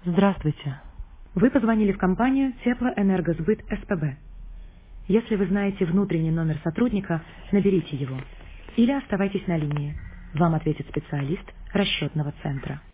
Здравствуйте. Вы позвонили в компанию Теплоэнергосбыт СПБ. Если вы знаете внутренний номер сотрудника, наберите его. Или оставайтесь на линии. Вам ответит специалист расчетного центра.